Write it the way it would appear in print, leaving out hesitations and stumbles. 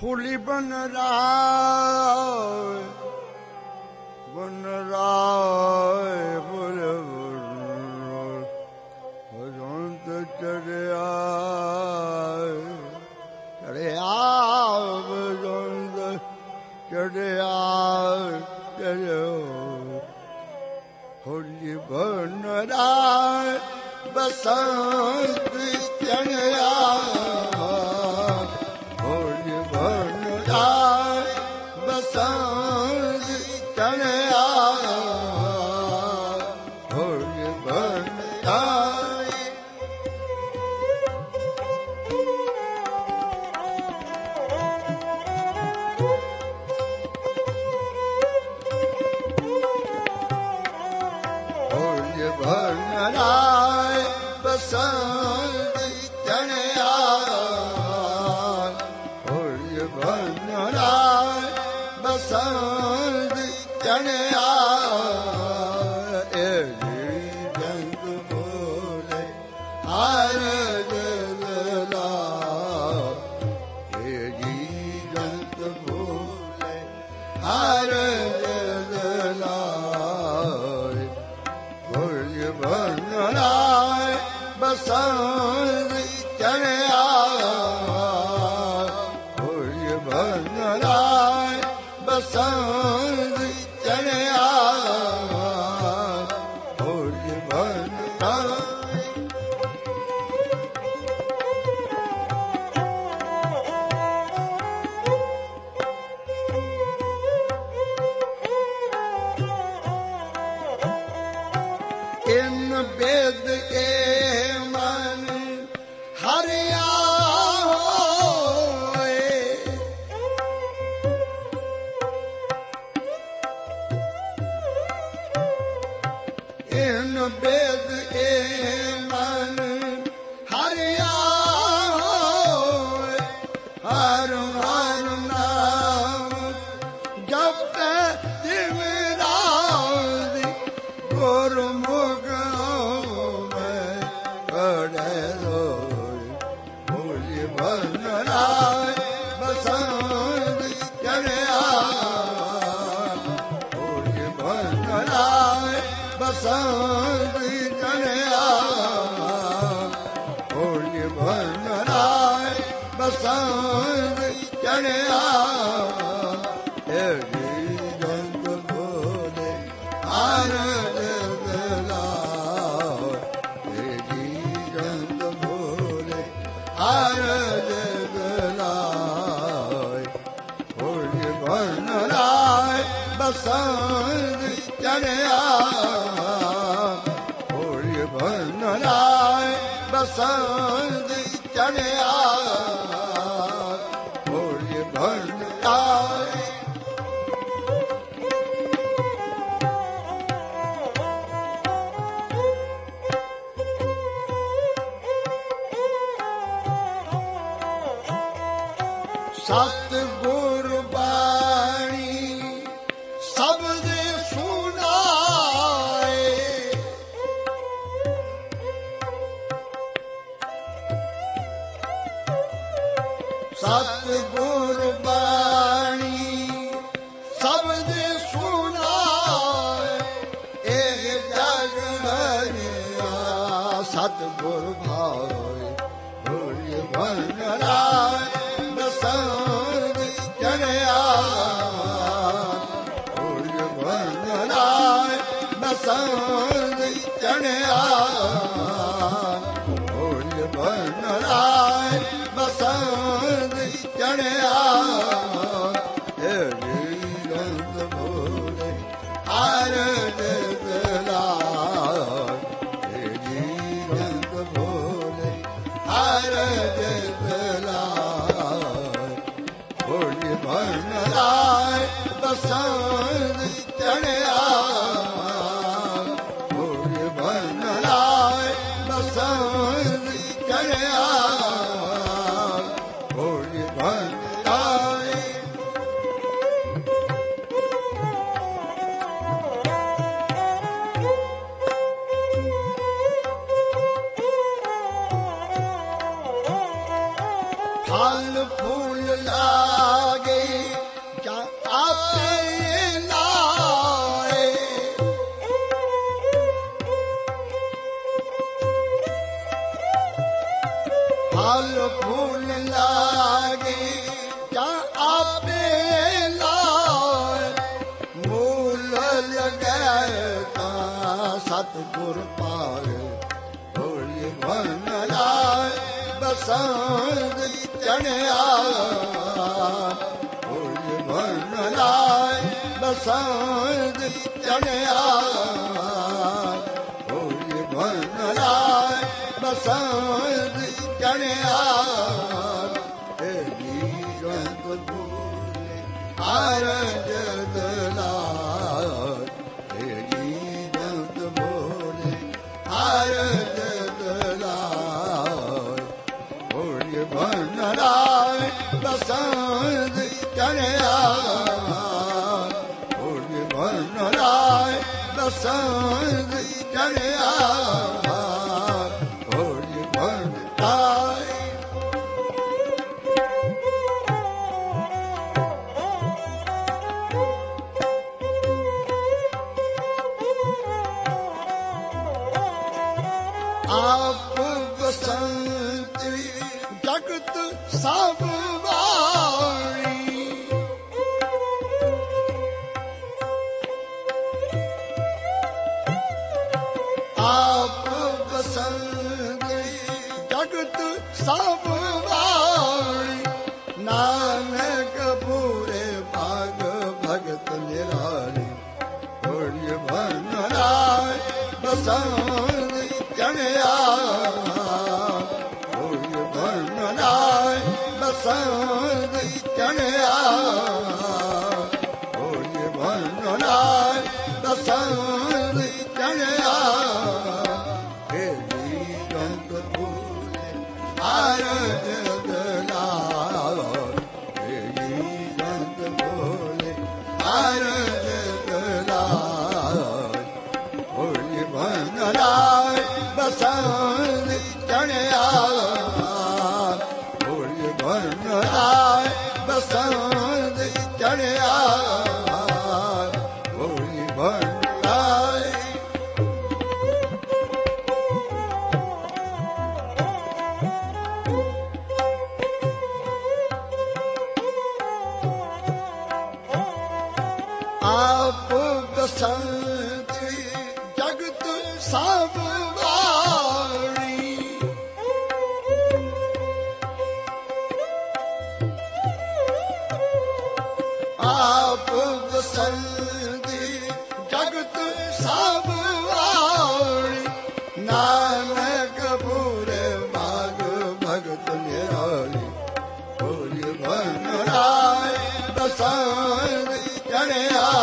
फूली बन राय बसंत चढ़िया बसंत चढ़िया फूली बन राय बसंत चढ़िया बसंत चढ़िया फूल बन राय फूल बन राय बसंत चढ़िया फूल बन राय बसंत चढ़िया रंग बोले हर जगला रंग बोले हर जगला फूल बन राय बसंत चढ़िया फूल बन राय बसंत चढ़िया फूल बन राय इन वेद के मन हरिया इन वेद के मन हरिया हर हर नाम जप दिवराज गुरमुख में पढ़े फूल बन राय बसंत चढ़िया फूल बन राय बसंत चढ़िया फूल बन राय बसंत चढ़िया रंग बोले हर जगला रंग बोले हर जगला फूल बन राय बसंत चढ़िया फूल बन राय बसंत चढ़िया फूल बन राय सतगुर बाणी शब्द सुनाए सतगुर बाणी शब्द सुनाए एक जग हरिया सतगुर भाई फूल बन राय बसंत चढ़िया फूल बन राय बसंत चढ़िया फूल बन राय बसंत चढ़िया रंग बोले हर जगला रंग बोले हर जगला फूल बन राय बसंत चढ़िया फूल बन राय बसंत चढ़िया फूल बन राय फल फूल ला गुर पाए होली भन लाए बसंत चढ़िया होली भन लाए बसंत चढ़िया होली भन लाए बसंत चढ़िया हर जगला बनराय बसंत चढ़िया होली बनराय बसंत चढ़िया होली बनराय आप बसंत जगत सब वाणी आप बसंत जगत सब वाणी नानक पूरे भाग भगत निराली होली बनराय बसंत चढ़िया बसंत चढ़िया होली बनराय बसंत चढ़िया हेली गंग फूले हर जगला हेली गंग फूले हर जगला होली बनराय बसंत चढ़िया बनराय बसंत चढ़िया होली बनराय आप बसंत जगत सब वाणी आप बसंत जगत सब वाणी नानक पूरे भाग भगत निराली होली बनराय बसंत चढ़िया